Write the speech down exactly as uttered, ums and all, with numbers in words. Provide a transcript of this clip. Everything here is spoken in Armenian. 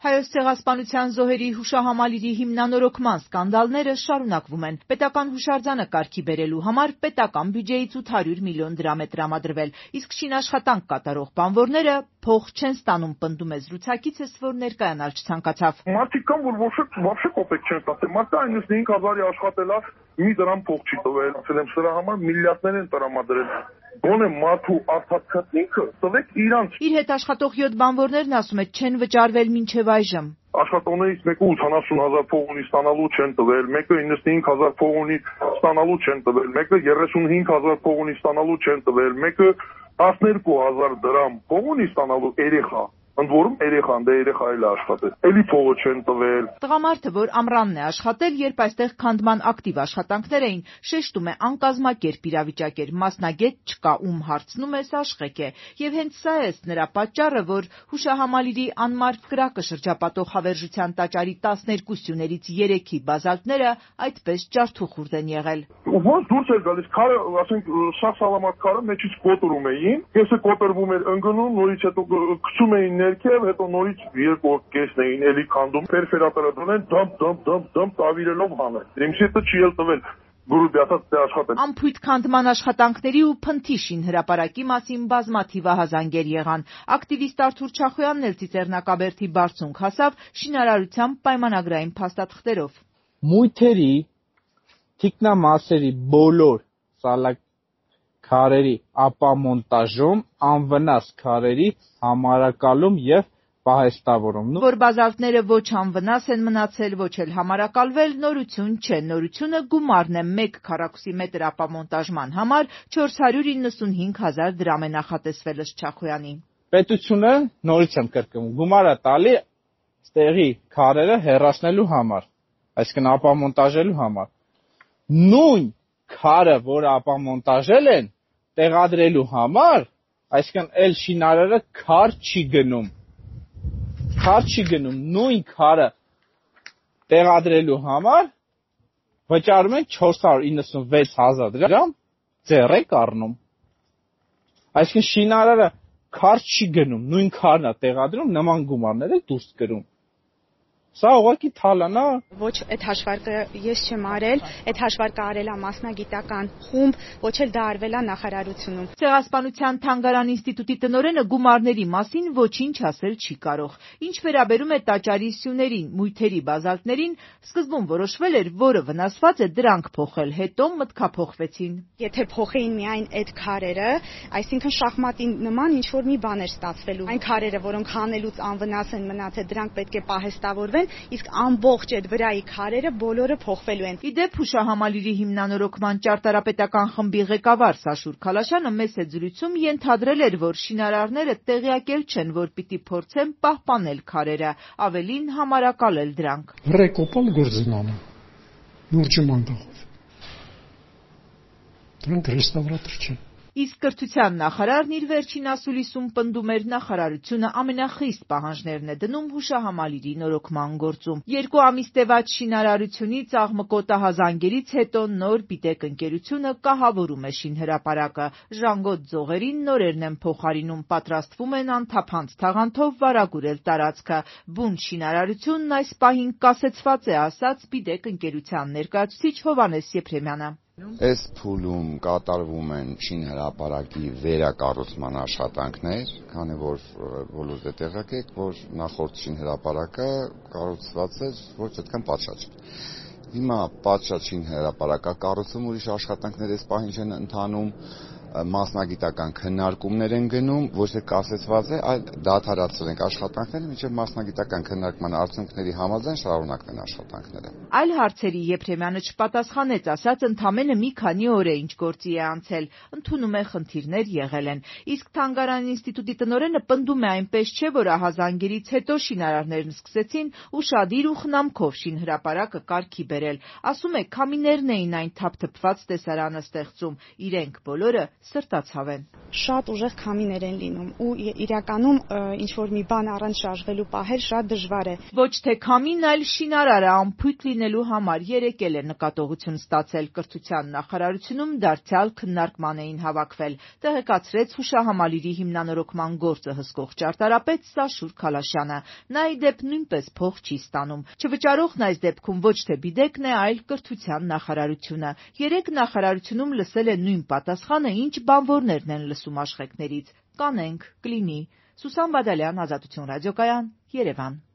Հայոց ցեղասպանության զոհերի հուշահամալիրի հիմնանորոգման սկանդալները շարունակվում են։ Պետական հուշարձանը կարգի բերելու համար պետական բյուջեից ութ հարյուր միլիոն դրամ է տրամադրվել, իսկ շինաշխատանք կատարող բանվորները փող չեն ստանում, պնդում է զրուցակիցս, որ ներկայանալ չցանկացավ։ Մարդիկ կան, որ вообще կոպեկ չեն ստացել։ Մարդը իննսունհինգ հազարի աշխատել է, մի դրամ փող չի տվել, ասել եմ, սրա համար միլիարդներ են տրամադրել։ Գոնե մարդու արդյունքը ինքը տվեք իրանց։ Իր հետ աշխատող յոթ բանվորներն ասում է չեն վճարվել մինչև այժմ։ Աշխատողներից մեկը ութանասուն հազար փող ունի, ստանալու չեն տվել, մեկը իննսունհինգ հազար փող ունի, ստանալու չեն տվել, մեկը երեսունհինգ հազար փող ունի, ստանալու չեն տվել, մեկը տասներկու հազար դրամ փող ունի, ստանալու երեխա։ Ընդ որում երեխան, դե երեխա էլ աշխատել, էլի փողը չեն տվել։ Տղամարդը, որ ամռանն է աշխատել, երբ այստեղ քանդման ակտիվ աշխատանքներ էին, շեշտում է անկազմակերպ իրավիճակ էր, մասնագետ չկա, ում հարցնում ես աշխեք է։ Եվ հենց սա է նրա պատճառը, որ հուշահամալիրի անմար կրակը շրջապատող հավերժության տաճարի տասներկու սյուներից երեքի բազալտները այդպես ջարդուխուրդ են եղել։ Ոնց դուրս էր գալիս քարը, ասենք, շահ սալամատ քարը մեջից կոտրում էին, կեսը կոտրվում էր ընկնում, նորից հետո գցում էին ներքև, հետո նորից երկու օր կեսն էին էլի քանդում, պերֆերատորը դրել, դմp դմp դմp դմp տավիրելով հանել։ Իմսետը չի էլ տվել գուրուդյացած դե աշխատել։ Ամփույթ քանդման աշխատանքների ու փնթի շինհրապարակի մասին բազմաթիվ ահազանգեր եղան։ Ակտիվիստ Արթուր Չախոյանն էլ Ծիծեռնակաբերդի բարձունք հասավ շինարարության պայմանագրային փաստաթղթերով։ Մույթերի, թիկնամասերի բոլոր սալաքարերի ապամոնտաժում, անվնաս քարերի համարակալում եւ պահեստավորում։ Որ բազալտները ոչ անվնաս են մնացել, ոչ էլ համարակալվել, նորություն չէ։ Նորությունը գումարն է մեկ քառակուսի մետր ապամոնտաժման համար չորս հարյուր իննսունհինգ հազար դրամ է նախատեսվել ըստ Չախոյանի։ Պետությունը, նորից եմ կրկնում, գումարը տալի ստեղի քարերը հեռացնելու համար, այսինքն ապամոնտաժելու համար։ Նույն քարը, որ ապամոնտաժել են, տեղադրելու համար, այսինքն էլ շինարարը քար չի գնում։ Քար չի գնում, նույն քարը տեղադրելու համար վճարում են չորս հարյուր իննսունվեց հազար դրամ, ձեռ եք առնում։ Այսինքն շինարարը քար չի գնում, նույն քարն է տեղադրում, նման գումարներ է դուրս կրում։ Սա ուղղակի թալան է։ Ոչ այդ հաշվարկը ես չեմ արել, այդ հաշվարկը արել է մասնագիտական խումբ, ոչ էլ դա արվել է նախարարությունում։ Ցեղասպանության թանգարան ինստիտուտի տնօրենը գումարների մասին ոչինչ ասել չի կարող։ Ինչ վերաբերում է տաճարի սյուներին, մույթերի բազալտներին, սկզբում որոշվել էր, որը վնասված է, դրանք փոխել, հետո մտքափոխվեցին։ Եթե փոխեին միայն այդ քարերը, այսինքն շախմատի նման ինչ որ մի բան էր ստացվելու։ Այն քարերը, որոնք հանելուց անվնաս են մնացել, դրանք պետք է պահեստավորվեն, իսկ ամբողջ այդ վրայի քարերը բոլորը փոխվելու են։ Ի դեպ հուշահամալիրի հիմնանորոգման ճարտարապետական խմբի ղեկավար Սաշուր Քալաշյանը մեծ զրույցում ենթադրել էր, որ շինարարները տեղյակել չեն, որ պիտի փորձեն պահպանել քարերը, ավելին համարակալել դրանք։ Ռեկոպալ գործնանը նուրճը մանգաղով։ Դրանք ռեստավրատոր չեն։ Իսկ կրթության նախարարն իր վերջին ասուլիսում պնդում էր նախարարությունը ամենախիստ պահանջներն է դնում հուշահամալիրի նորոգման գործում։ Երկու ամիս տևած շինարարությունից աղմկոտ ահազանգերից հետո նոր Բիտեկ ընկերությունը կահավորում է շինհրապարակը։ Ժանգոտ ձողերին նորերն են փոխարինում, պատրաստվում են անթափանց թաղանթով վարագուրել տարածքը։ Բուն շինարարությունն այս պահին կասեցված է, ասաց Բիտեկ ընկերության ներկայացուցիչ Հովհաննես Եփրեմյանը։ Այս փուլում կատարվում են շինհրապարակի վերակառուցման աշխատանքներ, քանի որ բոլորդ է տեղյակ եք, որ նախորդ շինհրապարակը կառուցված էր ոչ այդքան պատշաճ։ Հիմա պատշաճ շինհրապարակը կառուցում, ուրիշ աշխատանքներ այս պահին չեն ընթանում, մասնագիտական քննարկումներ են գնում, ոչ թե կասեցված է, այլ դադարացրել ենք աշխատանքները, մինչև մասնագիտական քննարկման արդյունքների համաձայն շարունակվեն աշխատանքները։ Այլ հարցերի Եփրեմյանը չպատասխանեց, ասաց ընդամենը մի քանի օր է ինչ գործի է անցել, ընդունում է խնդիրներ եղել են։ Իսկ Թանգարան ինստիտուտի տնօրենը պնդում է, այնպես չէ, որ ահազանգերից հետո շինարարներն սկսեցին ուշադիր ու խնամքով շինհրապարակը կարգի բերել։ Ասում է, քամիներն էին այն թափթփված տեսարանը ստեղծում, իրենք բոլորը սրտացավ են։ Շատ ուժեղ քամիներ են լինում ու իրականում ինչ որ մի բան առանց շարժվելու պահել շատ դժվար է։ Ոչ թե քամին, այլ շինարարը անփույթ լինելու համար երեկել է նկատողություն ստացել կրթության նախարարությունում դարձյալ քննարկման էին հավաքվել, տեղեկացրեց հուշահամալիրի հիմնանորոգման գործը հսկող ճարտարապետ Սաշուր Քալաշյանը։ Նա ի դեպ նույնպես փող չի ստանում։ Չվճարողն այս դեպքում ոչ թե Բիդեկն է, այլ կրթության նախարարությունը։ Երեք նախարարությունում լսել է նույն պատասխանը, ինչ բանվորներն են լսում աշխեններից՝ կանենք, կլինի։ Սուսան Բադալյան, Ազատություն ռադիոկայան, Երևան։